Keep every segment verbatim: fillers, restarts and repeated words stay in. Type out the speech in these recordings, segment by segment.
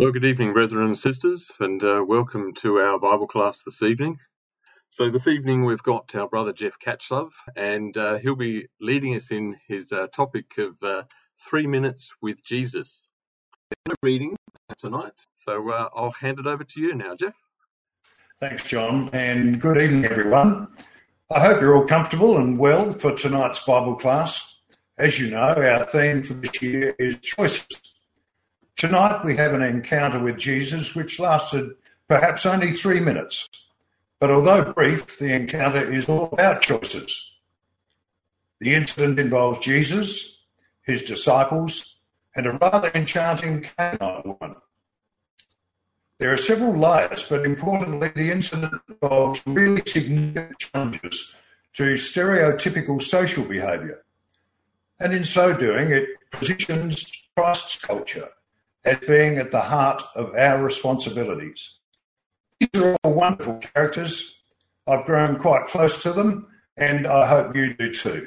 Well, good evening, brethren and sisters, and uh, welcome to our Bible class this evening. So this evening we've got our brother Jeff Catchlove, and uh, he'll be leading us in his uh, topic of uh, three minutes with Jesus. No reading tonight, so uh, I'll hand it over to you now, Jeff. Thanks, John, and good evening, everyone. I hope you're all comfortable and well for tonight's Bible class. As you know, our theme for this year is choices. Tonight we have an encounter with Jesus which lasted perhaps only three minutes. But although brief, the encounter is all about choices. The incident involves Jesus, his disciples, and a rather enchanting Canaanite woman. There are several layers, but importantly, the incident involves really significant challenges to stereotypical social behaviour. And in so doing, it positions Christ's culture as being at the heart of our responsibilities. These are all wonderful characters. I've grown quite close to them, and I hope you do too.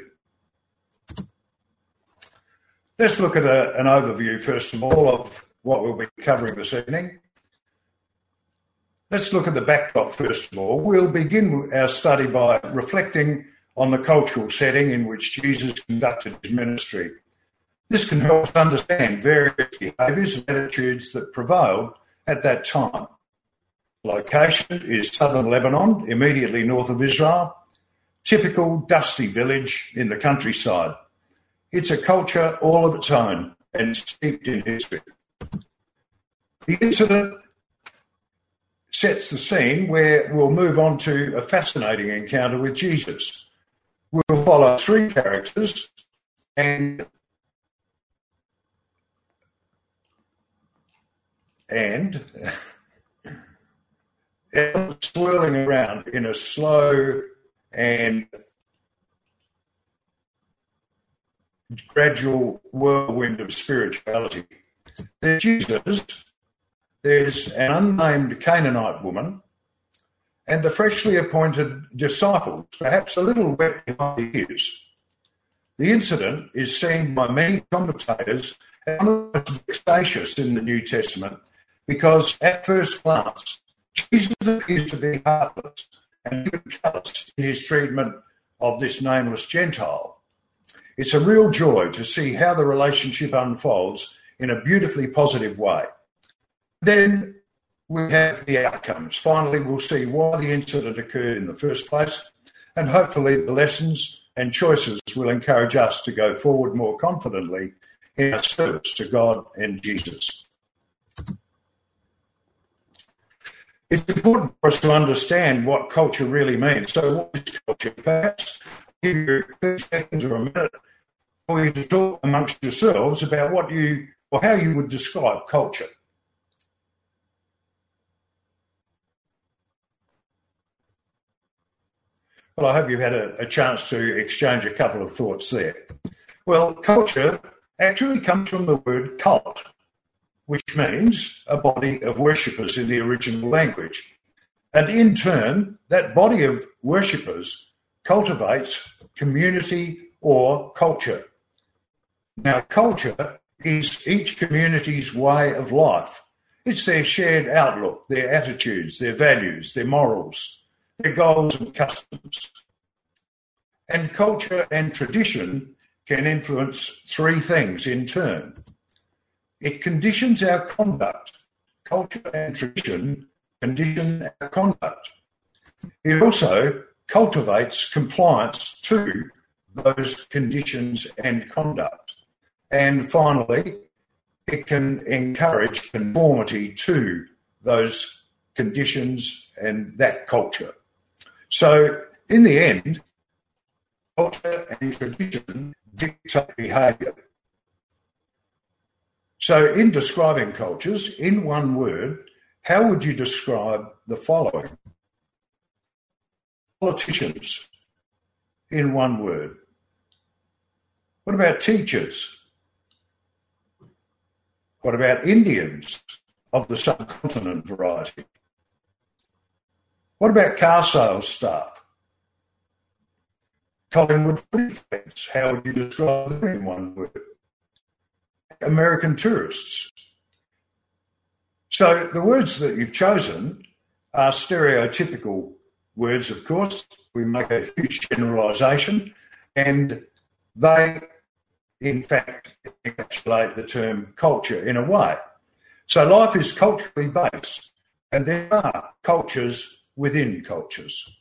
Let's look at a, an overview, first of all, of what we'll be covering this evening. Let's look at the backdrop, first of all. We'll begin our study by reflecting on the cultural setting in which Jesus conducted his ministry. This can help us understand various behaviours and attitudes that prevailed at that time. Location is southern Lebanon, immediately north of Israel, typical dusty village in the countryside. It's a culture all of its own and steeped in history. The incident sets the scene where we'll move on to a fascinating encounter with Jesus. We'll follow three characters and and swirling around in a slow and gradual whirlwind of spirituality. There's Jesus, there's an unnamed Canaanite woman, and the freshly appointed disciples, perhaps a little wet behind the ears. The incident is seen by many commentators as almost vexatious in the New Testament because at first glance, Jesus appears to be heartless and even callous in his treatment of this nameless Gentile. It's a real joy to see how the relationship unfolds in a beautifully positive way. Then we have the outcomes. Finally, we'll see why the incident occurred in the first place, and hopefully the lessons and choices will encourage us to go forward more confidently in our service to God and Jesus. It's important for us to understand what culture really means. So what is culture? Perhaps I'll give you thirty seconds or a minute for you to talk amongst yourselves about what you or how you would describe culture. Well, I hope you've had a, a chance to exchange a couple of thoughts there. Well, culture actually comes from the word cult, which means a body of worshippers in the original language. And in turn, that body of worshippers cultivates community or culture. Now, culture is each community's way of life. It's their shared outlook, their attitudes, their values, their morals, their goals and customs. And culture and tradition can influence three things in turn. It conditions our conduct. Culture and tradition condition our conduct. It also cultivates compliance to those conditions and conduct. And finally, it can encourage conformity to those conditions and that culture. So in the end, culture and tradition dictate behaviour. So in describing cultures, in one word, how would you describe the following? Politicians, in one word. What about teachers? What about Indians of the subcontinent variety? What about car sales staff? Collingwood footy fans, how would you describe them in one word? American tourists. So the words that you've chosen are stereotypical words, of course. We make a huge generalisation, and they, in fact, encapsulate the term culture in a way. So life is culturally based, and there are cultures within cultures.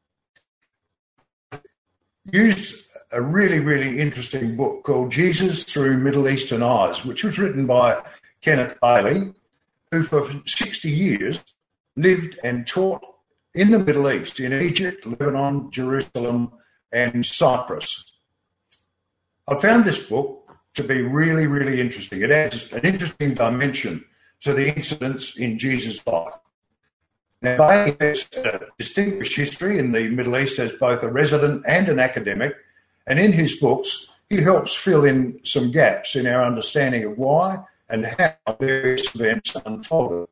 Used a really, really interesting book called Jesus Through Middle Eastern Eyes, which was written by Kenneth Bailey, who for sixty years lived and taught in the Middle East, in Egypt, Lebanon, Jerusalem, and Cyprus. I found this book to be really, really interesting. It adds an interesting dimension to the incidents in Jesus' life. Now, Bailey has a distinguished history in the Middle East as both a resident and an academic, and in his books, he helps fill in some gaps in our understanding of why and how various events unfolded.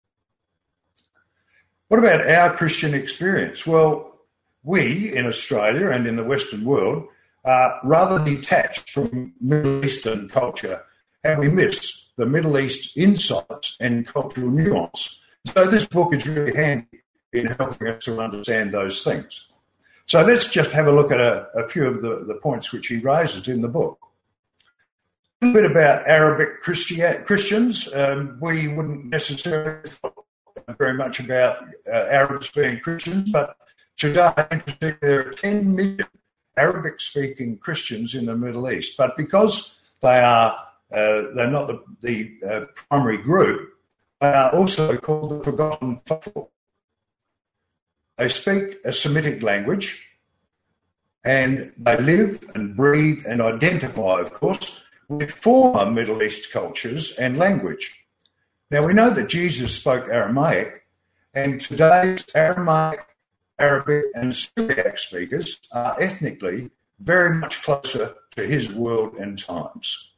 What about our Christian experience? Well, we in Australia and in the Western world are rather detached from Middle Eastern culture, and we miss the Middle East insights and cultural nuance. So this book is really handy in helping us to understand those things. So let's just have a look at a, a few of the, the points which he raises in the book. A little bit about Arabic Christi- Christians. Um, we wouldn't necessarily talk very much about uh, Arabs being Christians, but today, interestingly, there are ten million Arabic-speaking Christians in the Middle East. But because they are uh, they're not the, the uh, primary group, they are also called the Forgotten Faithful. They speak a Semitic language, and they live and breathe and identify, of course, with former Middle East cultures and language. Now, we know that Jesus spoke Aramaic, and today's Aramaic, Arabic, and Syriac speakers are ethnically very much closer to his world and times.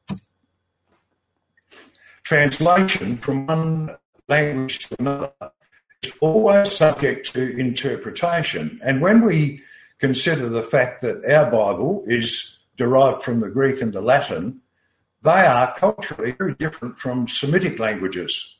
Translation from one language to another is always subject to interpretation. And when we consider the fact that our Bible is derived from the Greek and the Latin, they are culturally very different from Semitic languages.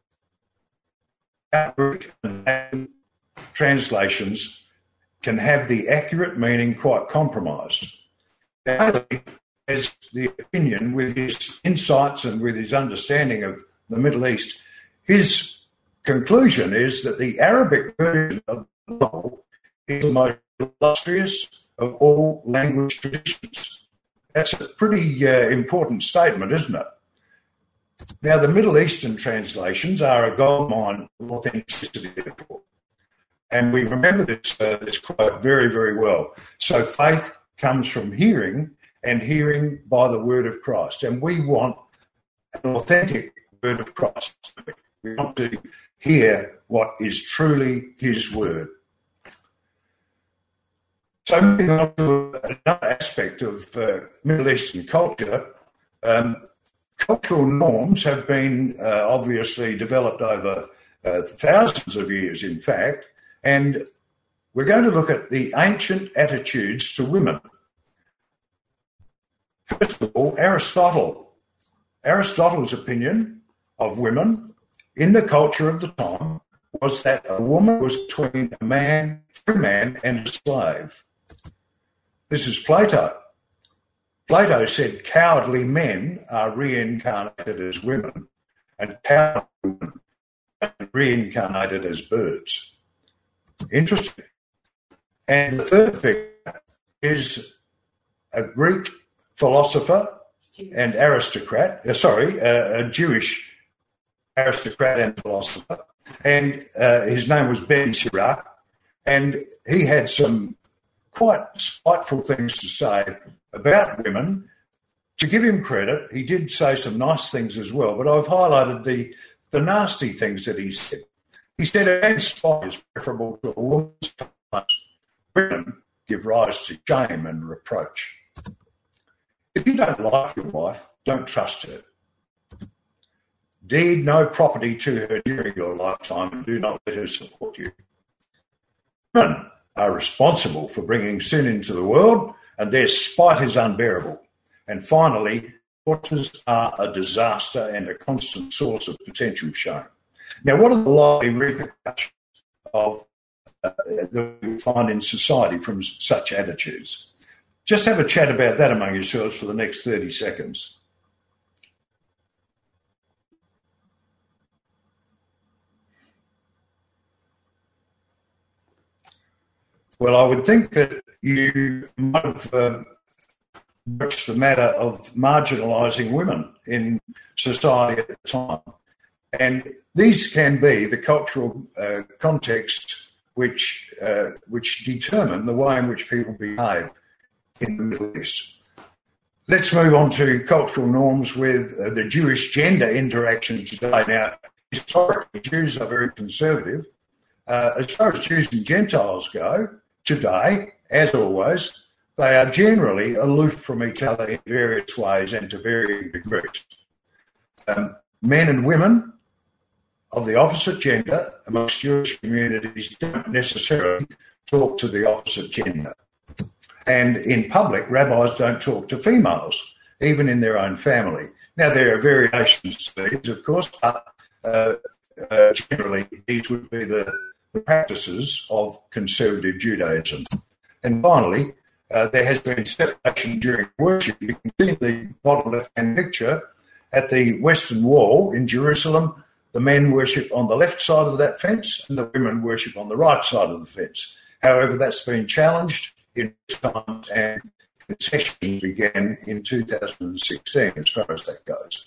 Our Greek and Latin translations can have the accurate meaning quite compromised. Bailey has the opinion, with his insights and with his understanding of the Middle East, his conclusion is that the Arabic version of the Bible is the most illustrious of all language traditions. That's a pretty uh, important statement, isn't it? Now, the Middle Eastern translations are a goldmine of authenticity, therefore. And we remember this, uh, this quote very, very well. So faith comes from hearing, and hearing by the word of Christ. And we want an authentic word of Christ. We want to hear what is truly his word. So moving on to another aspect of uh, Middle Eastern culture, um, cultural norms have been uh, obviously developed over uh, thousands of years, in fact, and we're going to look at the ancient attitudes to women. First of all, Aristotle. Aristotle's opinion of women in the culture of the time was that a woman was between a man, free man, and a slave. This is Plato. Plato said cowardly men are reincarnated as women, and cowardly women are reincarnated as birds. Interesting. And the third figure is a Greek philosopher and aristocrat, uh, sorry, uh, a Jewish aristocrat and philosopher, and uh, his name was Ben Sirach, and he had some quite spiteful things to say about women. To give him credit, he did say some nice things as well, but I've highlighted the, the nasty things that he said. He said a man's spite is preferable to a woman's face. Women give rise to shame and reproach. If you don't like your wife, don't trust her. Deed no property to her during your lifetime, and do not let her support you. Women are responsible for bringing sin into the world, and their spite is unbearable. And finally, Tortures are a disaster and a constant source of potential shame. Now, what are the likely repercussions of uh, that we find in society from such attitudes? Just have a chat about that among yourselves for the next thirty seconds. Well, I would think that you might have uh, broached the matter of marginalising women in society at the time. And these can be the cultural uh, context which uh, which determine the way in which people behave in the Middle East. Let's move on to cultural norms with uh, the Jewish gender interaction today. Now, historically, Jews are very conservative. Uh, as far as Jews and Gentiles go, today, as always, they are generally aloof from each other in various ways and to varying degrees. Um, men and women of the opposite gender amongst Jewish communities don't necessarily talk to the opposite gender. And in public, rabbis don't talk to females, even in their own family. Now, there are variations to these, of course, but uh, uh, generally these would be the, the practices of conservative Judaism. And finally, uh, there has been separation during worship. You can see the bottom left-hand picture at the Western Wall in Jerusalem. The men worship on the left side of that fence and the women worship on the right side of the fence. However, that's been challenged in times, and concessions began in two thousand sixteen as far as that goes.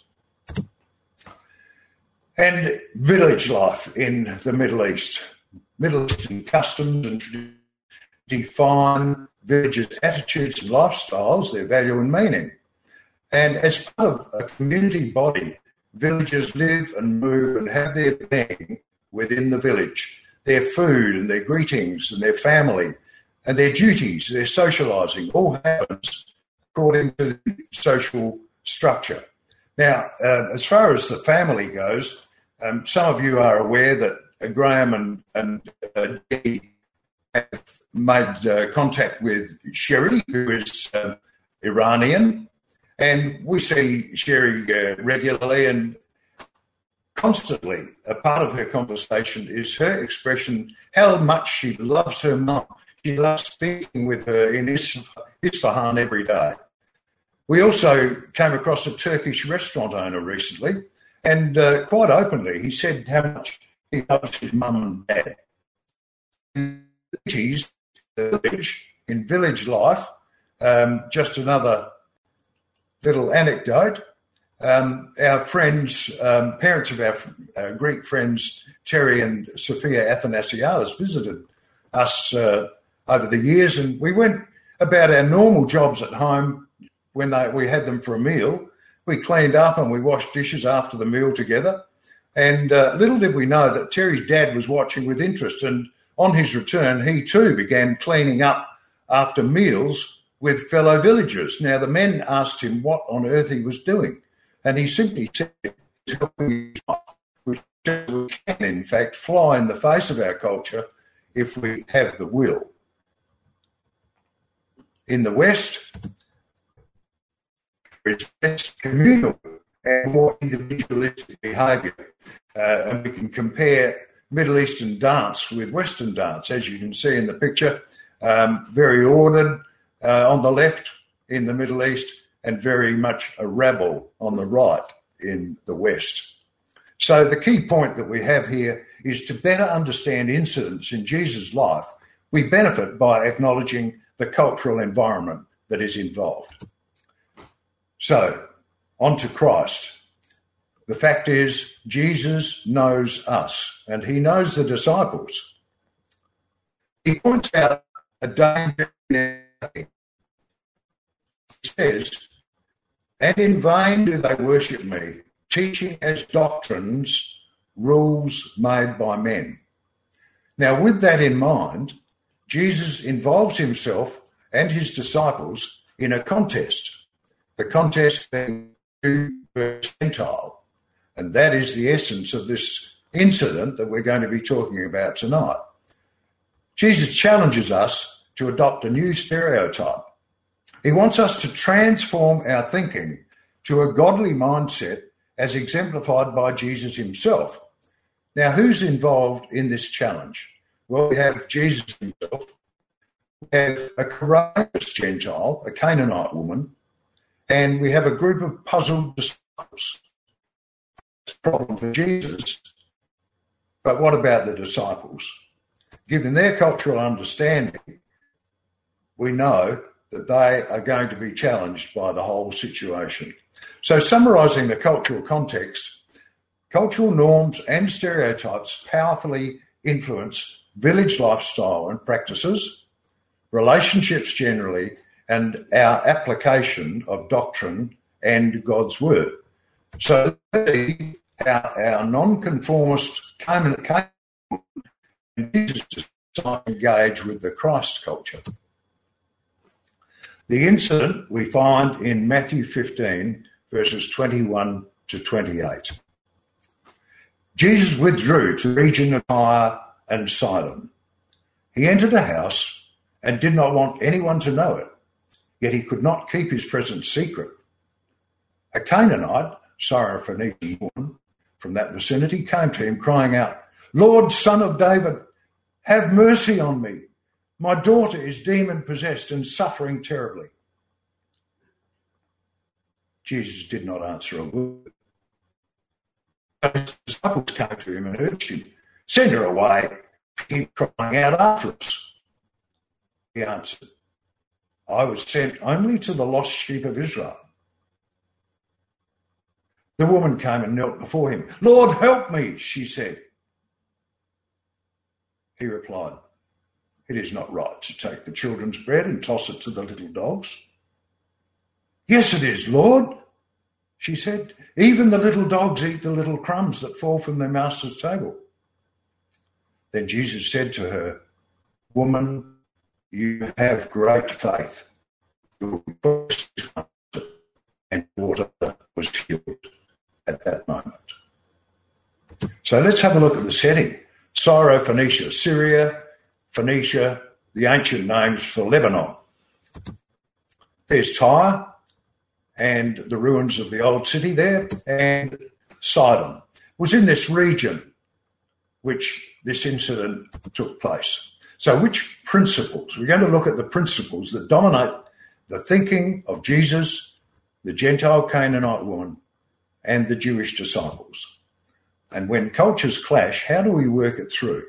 And village life in the Middle East. Middle Eastern customs and traditions define villages' attitudes and lifestyles, their value and meaning. And as part of a community body, villagers live and move and have their being within the village. Their food and their greetings and their family and their duties, their socialising, all happens according to the social structure. Now, uh, as far as the family goes, um, some of you are aware that uh, Graham and, and uh, Dee have made uh, contact with Sherry, who is uh, Iranian, and we see Sherry uh, regularly, and constantly a part of her conversation is her expression how much she loves her mum. She loves speaking with her in Isfahan every day. We also came across a Turkish restaurant owner recently, and uh, quite openly he said how much he loves his mum and dad. In village, in village life, um, just another little anecdote. Um, our friends, um, parents of our uh, Greek friends, Terry and Sophia Athanasiadis, visited us uh, over the years, and we went about our normal jobs at home when they, we had them for a meal. We cleaned up and we washed dishes after the meal together. And uh, little did we know that Terry's dad was watching with interest, and on his return, he too began cleaning up after meals with fellow villagers. Now, the men asked him what on earth he was doing, and he simply said, which can, in fact, fly in the face of our culture if we have the will. In the West, it's less communal and more individualistic behaviour. Uh, and we can compare Middle Eastern dance with Western dance, as you can see in the picture, um, very ordered uh, on the left in the Middle East and very much a rabble on the right in the West. So the key point that we have here is to better understand incidents in Jesus' life, we benefit by acknowledging the cultural environment that is involved. So, on to Christ. The fact is, Jesus knows us, and he knows the disciples. He points out a danger in everything. He says, and in vain do they worship me, teaching as doctrines rules made by men. Now, with that in mind, Jesus involves himself and his disciples in a contest, the contest being Jew versus Gentile. And that is the essence of this incident that we're going to be talking about tonight. Jesus challenges us to adopt a new stereotype. He wants us to transform our thinking to a godly mindset as exemplified by Jesus himself. Now, who's involved in this challenge? Well, we have Jesus himself. We have a courageous Gentile, a Canaanite woman, and we have a group of puzzled disciples. It's a problem for Jesus, but what about the disciples? Given their cultural understanding, we know that they are going to be challenged by the whole situation. So, summarising the cultural context, cultural norms and stereotypes powerfully influence village lifestyle and practices, relationships generally, and our application of doctrine and God's word. So our, our non-conformist Canaan engage with the Christ culture. The incident we find in Matthew fifteen, verses twenty-one to twenty-eight. Jesus withdrew to the region of Tyre and Sidon. He entered a house and did not want anyone to know it, yet he could not keep his presence secret. A Canaanite, Syrophoenician woman from that vicinity, came to him crying out, "Lord, Son of David, have mercy on me. My daughter is demon-possessed and suffering terribly." Jesus did not answer a word. His disciples came to him and urged him, "Send her away, keep crying out after us." He answered, "I was sent only to the lost sheep of Israel." The woman came and knelt before him. "Lord, help me," she said. He replied, "It is not right to take the children's bread and toss it to the little dogs." "Yes, it is, Lord," she said. "Even the little dogs eat the little crumbs that fall from their master's table." Then Jesus said to her, "Woman, you have great faith. Your request is answered." And daughter was healed at that moment. So let's have a look at the setting. Syrophoenicia, Syria, Phoenicia, the ancient names for Lebanon. There's Tyre and the ruins of the old city there, and Sidon. It was in this region which this incident took place. So which principles? We're going to look at the principles that dominate the thinking of Jesus, the Gentile Canaanite woman, and the Jewish disciples. And when cultures clash, how do we work it through?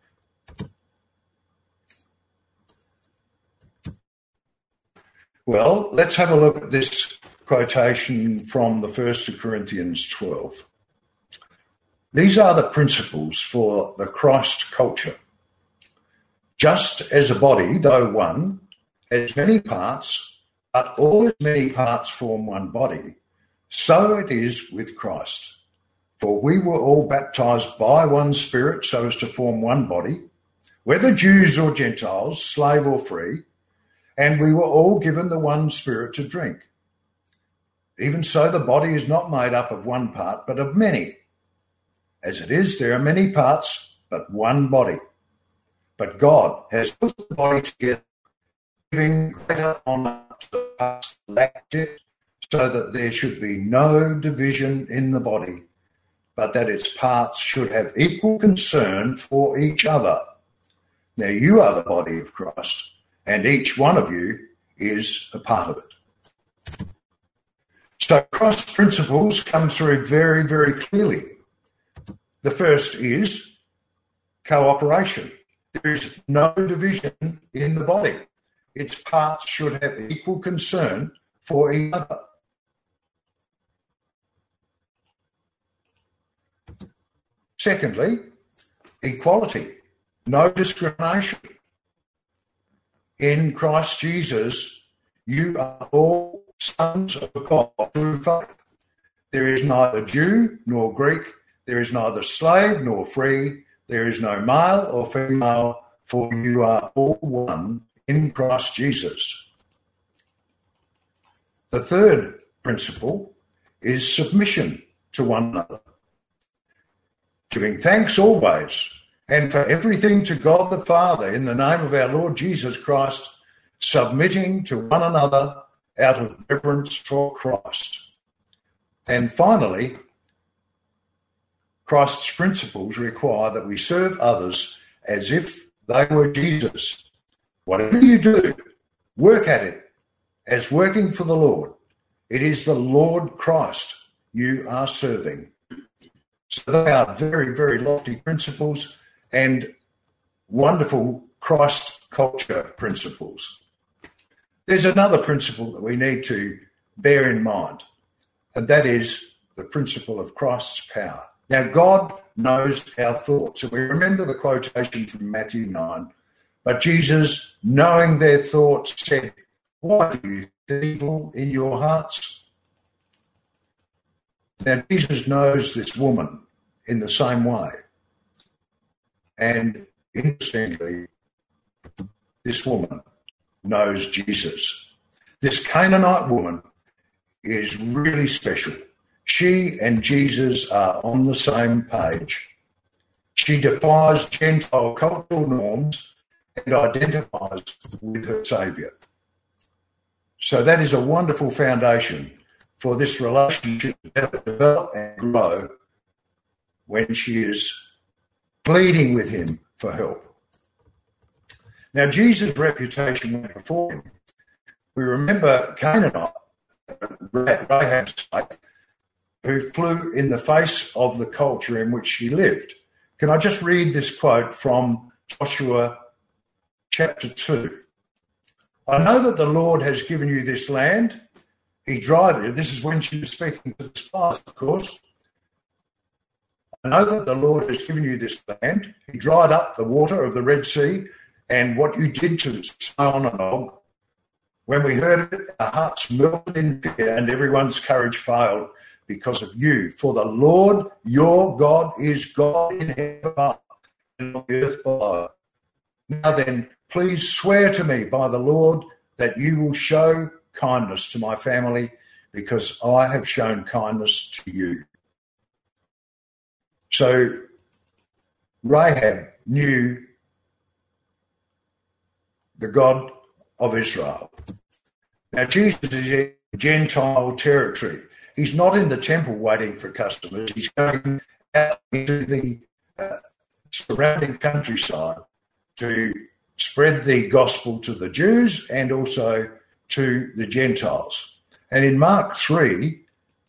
Well, let's have a look at this quotation from the First of Corinthians twelve. These are the principles for the Christ culture. Just as a body, though one, has many parts, but all its many parts form one body, so it is with Christ. For we were all baptized by one Spirit so as to form one body, whether Jews or Gentiles, slave or free, and we were all given the one Spirit to drink. Even so, the body is not made up of one part, but of many. As it is, there are many parts, but one body. But God has put the body together, giving greater honour to the parts that lacked it, so that there should be no division in the body, but that its parts should have equal concern for each other. Now you are the body of Christ, and each one of you is a part of it. So Christ's principles come through very, very clearly. The first is cooperation. There is no division in the body. Its parts should have equal concern for each other. Secondly, equality, no discrimination. In Christ Jesus, you are all sons of God through faith. There is neither Jew nor Greek, there is neither slave nor free, there is no male or female, for you are all one in Christ Jesus. The third principle is submission to one another. Giving thanks always and for everything to God the Father in the name of our Lord Jesus Christ, submitting to one another out of reverence for Christ. And finally, Christ's principles require that we serve others as if they were Jesus. Whatever you do, work at it as working for the Lord. It is the Lord Christ you are serving. So they are very, very lofty principles and wonderful Christ culture principles. There's another principle that we need to bear in mind, and that is the principle of Christ's power. Now, God knows our thoughts. And we remember the quotation from Matthew nine. But Jesus, knowing their thoughts, said, why do you think evil in your hearts? Now, Jesus knows this woman in the same way. And interestingly, this woman knows Jesus. This Canaanite woman is really special. She and Jesus are on the same page. She defies Gentile cultural norms and identifies with her Saviour. So that is a wonderful foundation for this relationship to develop and grow when she is pleading with him for help. Now, Jesus' reputation went before him. We remember Canaanite, Rahab's wife, who flew in the face of the culture in which she lived. Can I just read this quote from Joshua chapter two? I know that the Lord has given you this land. He dried it. This is when she was speaking to the spies, of course. I know that the Lord has given you this land. He dried up the water of the Red Sea, and what you did to Sihon and Og. When we heard it, our hearts melted in fear, and everyone's courage failed because of you. For the Lord your God is God in heaven and on the earth below. Now then, please swear to me by the Lord that you will show kindness to my family, because I have shown kindness to you. So Rahab knew the God of Israel. Now, Jesus is in Gentile territory. He's not in the temple waiting for customers. He's going out into the uh, surrounding countryside to spread the gospel to the Jews and also to the Gentiles. And in Mark three,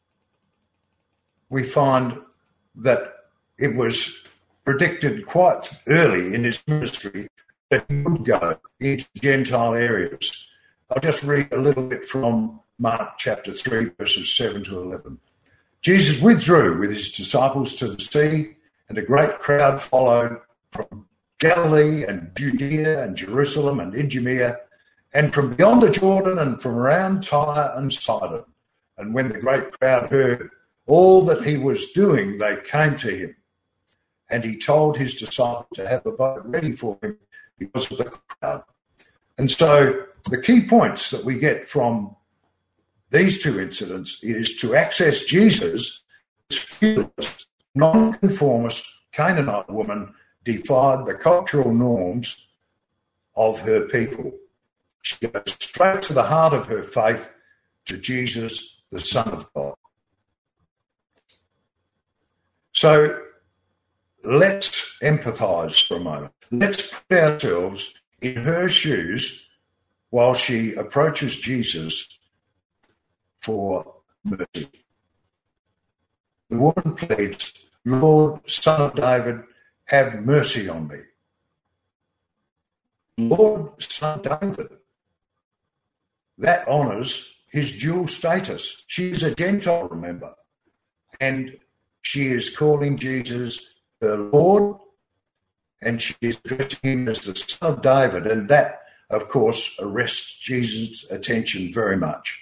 we find that it was predicted quite early in his ministry that he would go into Gentile areas. I'll just read a little bit from Mark chapter three, verses seven to eleven. Jesus withdrew with his disciples to the sea, and a great crowd followed from Galilee and Judea and Jerusalem and Idumea, and from beyond the Jordan and from around Tyre and Sidon. And when the great crowd heard all that he was doing, they came to him. And he told his disciples to have a boat ready for him because of the crowd. And so the key points that we get from these two incidents is to access Jesus, this fearless, non-conformist Canaanite woman defied the cultural norms of her people. She goes straight to the heart of her faith, to Jesus, the Son of God. So let's empathise for a moment. Let's put ourselves in her shoes while she approaches Jesus for mercy. The woman pleads, Lord, Son of David, have mercy on me. Lord, Son of David. That honours his dual status. She is a Gentile, remember, and she is calling Jesus her Lord, and she is addressing him as the Son of David, and that, of course, arrests Jesus' attention very much.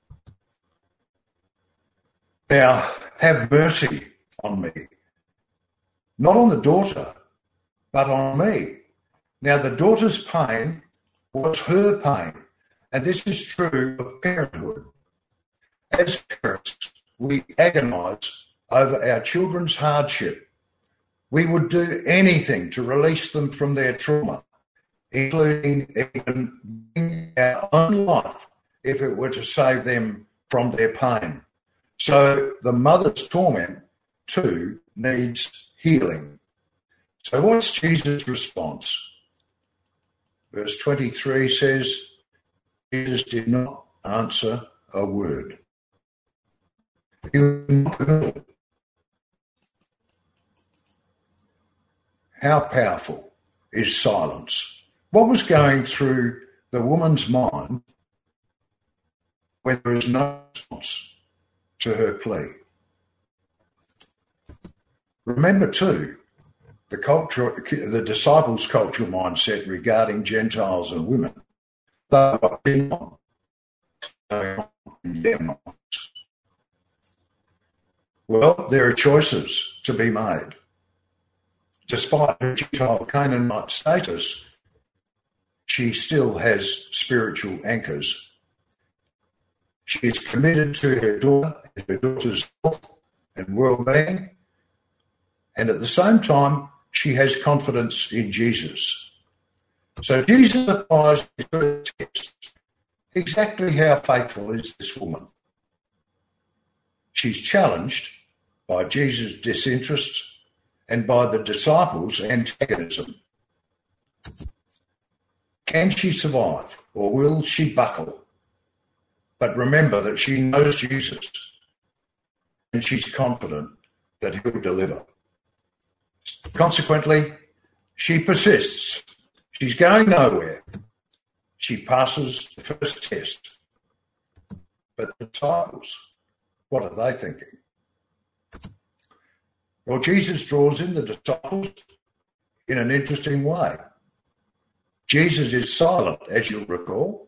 Now, have mercy on me. Not on the daughter, but on me. Now, the daughter's pain was her pain, and this is true of parenthood. As parents, we agonise over our children's hardship. We would do anything to release them from their trauma, including even our own life, if it were to save them from their pain. So the mother's torment too needs healing. So what's Jesus' response? Verse twenty-three says, Jesus did not answer a word. He was not heard. How powerful is silence? What was going through the woman's mind when there was no response to her plea? Remember too, the culture, the disciples' cultural mindset regarding Gentiles and women. They were watching on in their minds. Well, there are choices to be made. Despite her Gentile Canaanite status, she still has spiritual anchors. She is committed to her daughter and her daughter's health and well-being, and at the same time, she has confidence in Jesus. So Jesus applies his first test. Exactly how faithful is this woman? She's challenged by Jesus' disinterest and by the disciples' antagonism. Can she survive, or will she buckle? But remember that she knows Jesus, and she's confident that he'll deliver. Consequently, she persists. She's going nowhere. She passes the first test. But the disciples, what are they thinking? Well, Jesus draws in the disciples in an interesting way. Jesus is silent, as you'll recall.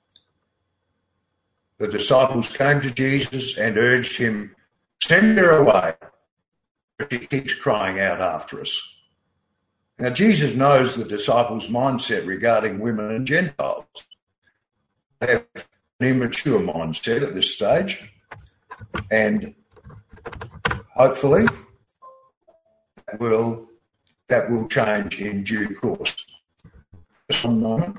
The disciples came to Jesus and urged him, send her away, but she keeps crying out after us. Now, Jesus knows the disciples' mindset regarding women and Gentiles. They have an immature mindset at this stage, and hopefully that will, that will change in due course. Just one moment.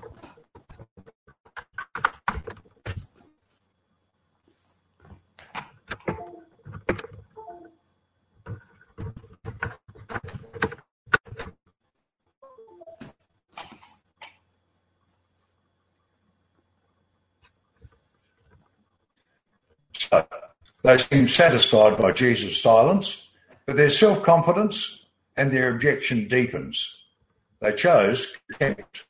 So they seem satisfied by Jesus' silence, but their self-confidence and their objection deepens. They chose contempt.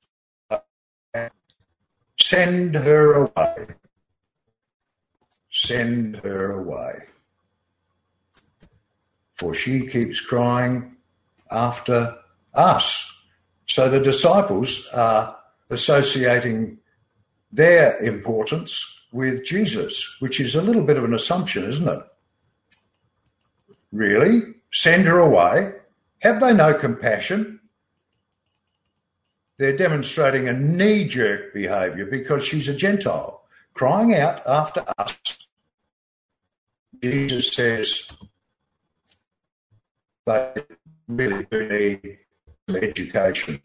Send her away. Send her away. For she keeps crying after us. So the disciples are associating their importance with Jesus, which is a little bit of an assumption, isn't it? Really? Send her away? Have they no compassion? They're demonstrating a knee-jerk behaviour because she's a Gentile, crying out after us. Jesus says they really do need some education.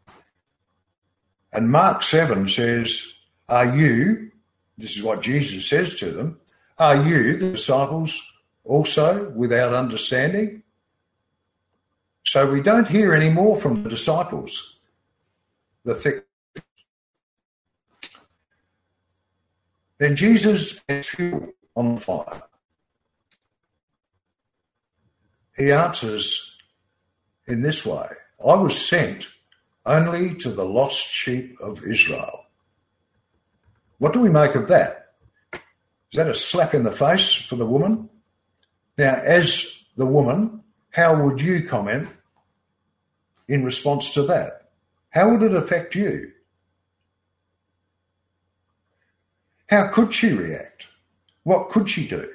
And Mark seven says, are you, this is what Jesus says to them, are you, the disciples, also without understanding? So we don't hear any more from the disciples. The thick. Then Jesus adds fuel on the fire. He answers in this way, I was sent only to the lost sheep of Israel. What do we make of that? Is that a slap in the face for the woman? Now, as the woman, how would you comment in response to that? How would it affect you? How could she react? What could she do?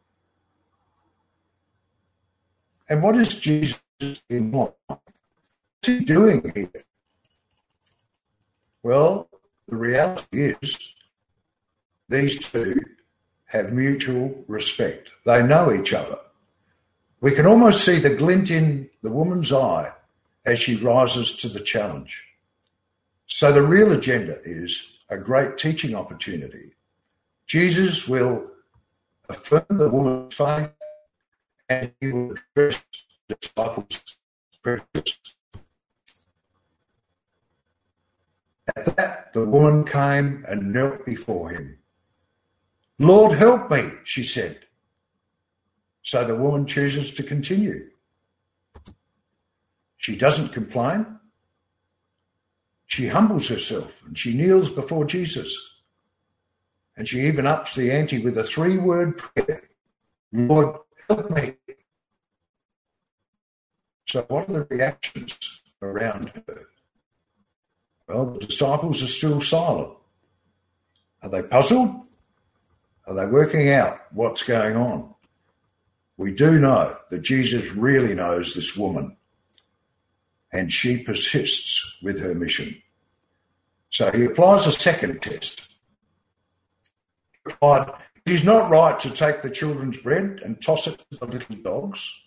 And what is Jesus in mind? What's he doing here? Well, the reality is these two have mutual respect. They know each other. We can almost see the glint in the woman's eye as she rises to the challenge. So the real agenda is a great teaching opportunity. Jesus will affirm the woman's faith, and he would address the disciples' prejudice. At that, the woman came and knelt before him. "Lord, help me," she said. So the woman chooses to continue. She doesn't complain. She humbles herself and she kneels before Jesus. And she even ups the ante with a three-word prayer. "Lord, help me." So what are the reactions around her? Well, the disciples are still silent. Are they puzzled? Are they working out what's going on? We do know that Jesus really knows this woman, and she persists with her mission. So he applies a second test. He replied, "It is not right to take the children's bread and toss it to the little dogs."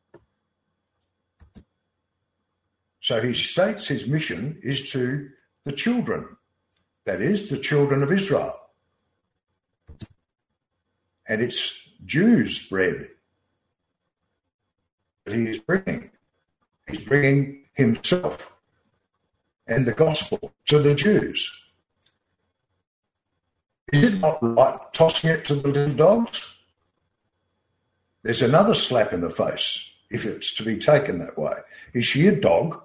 So he states his mission is to the children, that is, the children of Israel. And it's Jews' bread that he is bringing. He's bringing himself and the gospel to the Jews. Is it not right tossing it to the little dogs? There's another slap in the face if it's to be taken that way. Is she a dog?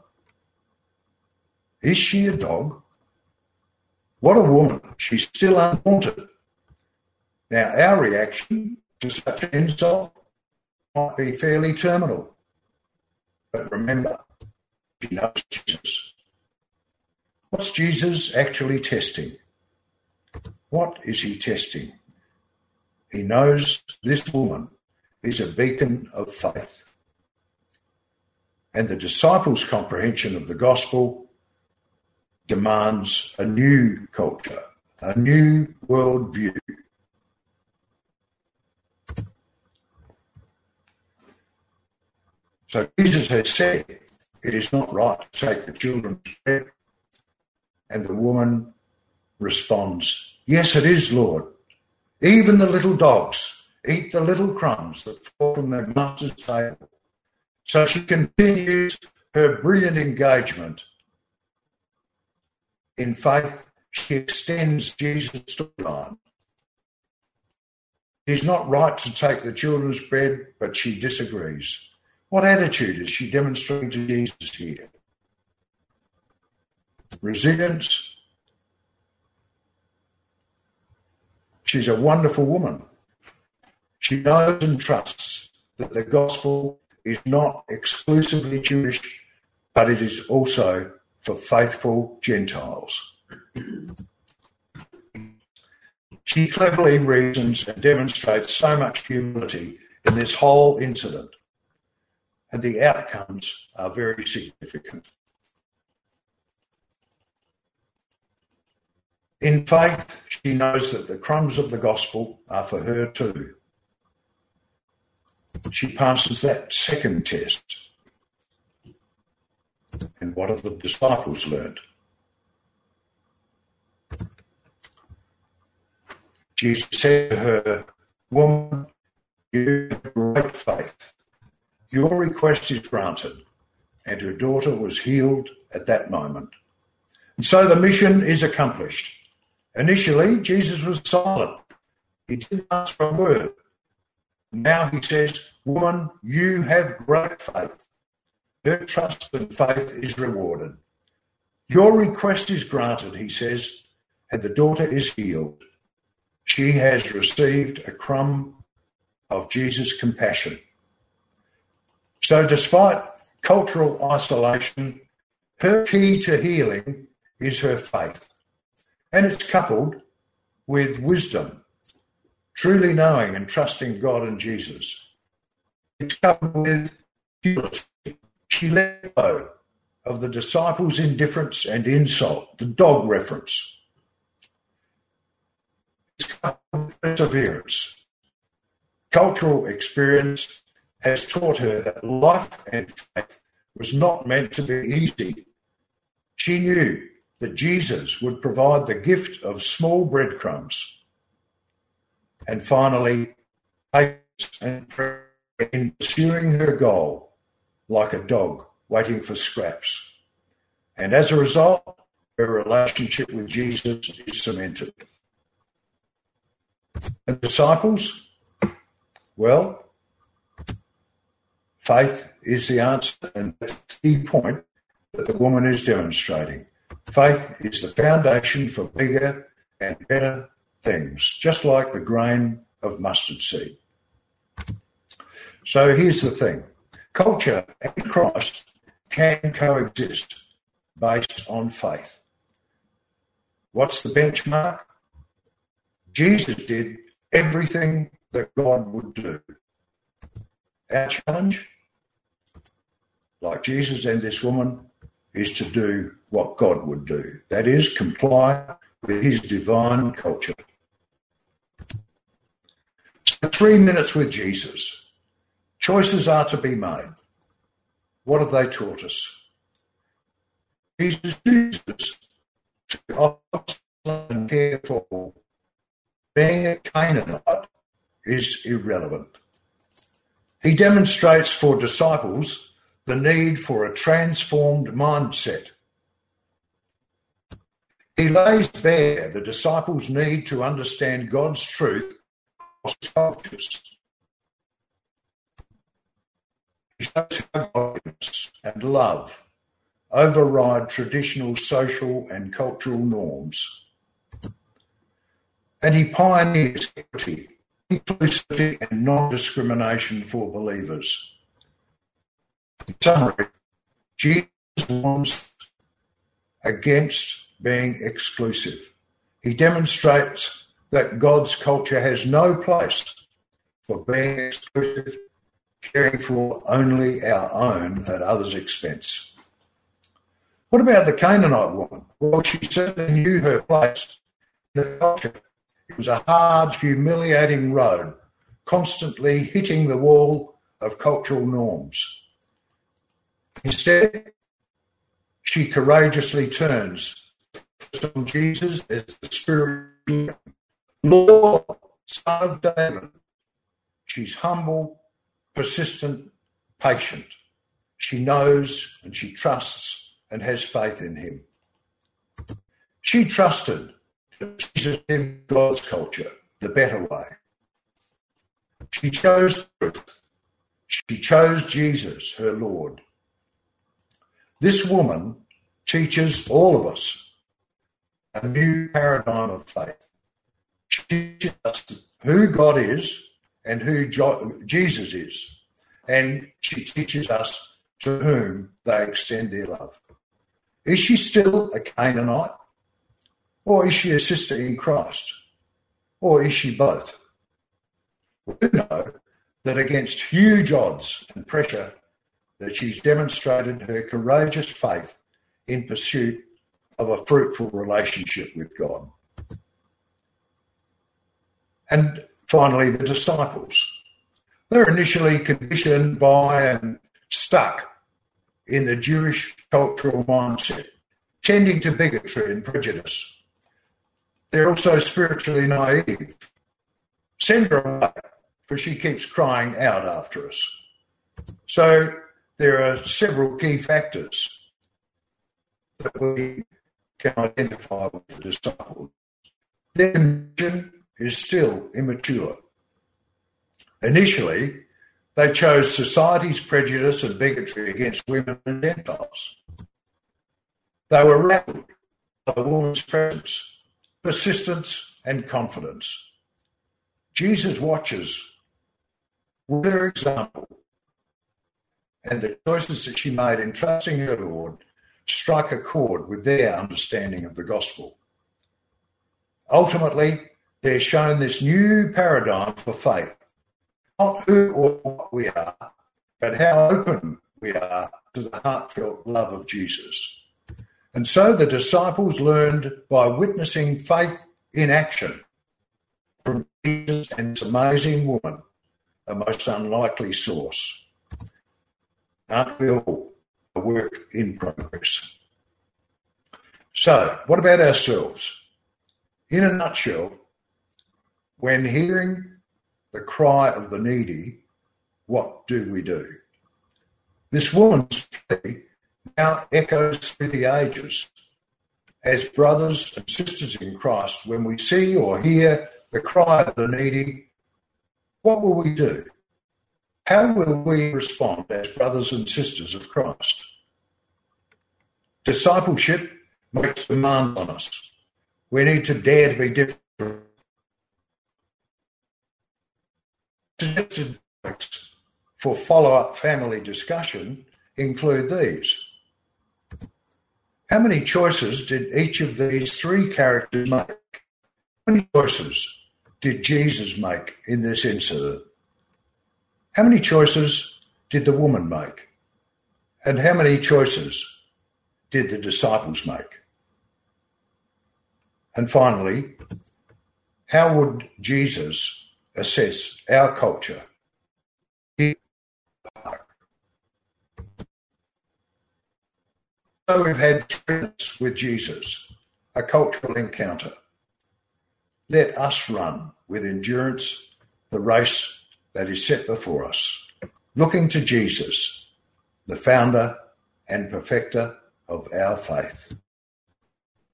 Is she a dog? What a woman. She's still unwanted. Now, our reaction to such an insult might be fairly terminal. But remember, she knows Jesus. What's Jesus actually testing? What is he testing? He knows this woman is a beacon of faith. And the disciples' comprehension of the gospel demands a new culture, a new worldview. So Jesus has said, "It is not right to take the children's bread." And the woman responds, "Yes, it is, Lord. Even the little dogs eat the little crumbs that fall from their master's table." So she continues her brilliant engagement. In faith, she extends Jesus' storyline. It is not right to take the children's bread, but she disagrees. What attitude is she demonstrating to Jesus here? Resilience. She's a wonderful woman. She knows and trusts that the gospel is not exclusively Jewish, but it is also for faithful Gentiles. She cleverly reasons and demonstrates so much humility in this whole incident, and the outcomes are very significant. In faith, she knows that the crumbs of the gospel are for her too. She passes that second test. And what have the disciples learned? Jesus said to her, "Woman, you have great faith. Your request is granted." And her daughter was healed at that moment. And so the mission is accomplished. Initially, Jesus was silent. He didn't ask for a word. Now he says, "Woman, you have great faith." Her trust and faith is rewarded. Your request is granted, he says, and the daughter is healed. She has received a crumb of Jesus' compassion. So despite cultural isolation, her key to healing is her faith. And it's coupled with wisdom, truly knowing and trusting God and Jesus. It's coupled with humility. She let go of the disciples' indifference and insult, the dog reference. It's coupled with perseverance. Cultural experience has taught her that life and faith was not meant to be easy. She knew that Jesus would provide the gift of small breadcrumbs. And finally, patience and prayer in pursuing her goal like a dog waiting for scraps. And as a result, her relationship with Jesus is cemented. And disciples? Well, faith is the answer, and that's the key point that the woman is demonstrating. Faith is the foundation for bigger and better things, just like the grain of mustard seed. So here's the thing. Culture and Christ can coexist based on faith. What's the benchmark? Jesus did everything that God would do. Our challenge, like Jesus and this woman, is to do what God would do. That is, comply with his divine culture. So three minutes with Jesus. Choices are to be made. What have they taught us? Jesus chooses to offer and care for all. Being a Canaanite is irrelevant. He demonstrates for disciples the need for a transformed mindset. He lays bare the disciples' need to understand God's truth across cultures. He shows how godliness and love override traditional social and cultural norms. And he pioneers equity, inclusivity and non-discrimination for believers. In summary, Jesus warns against being exclusive. He demonstrates that God's culture has no place for being exclusive, caring for only our own at others' expense. What about the Canaanite woman? Well, she certainly knew her place in the culture. It was a hard, humiliating road, constantly hitting the wall of cultural norms. Instead, she courageously turns to Jesus as the Spirit, Lord, Son of David. She's humble, persistent, patient. She knows and she trusts and has faith in him. She trusted Jesus in God's culture, the better way. She chose truth. She chose Jesus, her Lord. This woman teaches all of us a new paradigm of faith. She teaches us who God is and who jo- Jesus is, and she teaches us to whom they extend their love. Is she still a Canaanite? Or is she a sister in Christ? Or is she both? We know that against huge odds and pressure that she's demonstrated her courageous faith in pursuit of a fruitful relationship with God. And finally, the disciples. They're initially conditioned by and stuck in the Jewish cultural mindset, tending to bigotry and prejudice. They're also spiritually naive. Send her away, for she keeps crying out after us. So there are several key factors that we can identify with the disciples. Their condition is still immature. Initially, they chose society's prejudice and bigotry against women and Gentiles. They were rattled by the woman's presence, persistence and confidence. Jesus watches with her example, and the choices that she made in trusting her Lord strike a chord with their understanding of the gospel. Ultimately, they're shown this new paradigm for faith, not who or what we are, but how open we are to the heartfelt love of Jesus. And so the disciples learned by witnessing faith in action from Jesus and this amazing woman, a most unlikely source. Aren't we all a work in progress? So, what about ourselves? In a nutshell, when hearing the cry of the needy, what do we do? This woman's plea now echoes through the ages. As brothers and sisters in Christ, when we see or hear the cry of the needy, what will we do? How will we respond as brothers and sisters of Christ? Discipleship makes demands on us. We need to dare to be different. Suggested topics for follow-up family discussion include these. How many choices did each of these three characters make? How many choices did Jesus make in this incident? How many choices did the woman make? And how many choices did the disciples make? And finally, how would Jesus assess our culture? So we've had three minutes with Jesus, a cultural encounter. Let us run with endurance the race that is set before us, looking to Jesus, the founder and perfecter of our faith.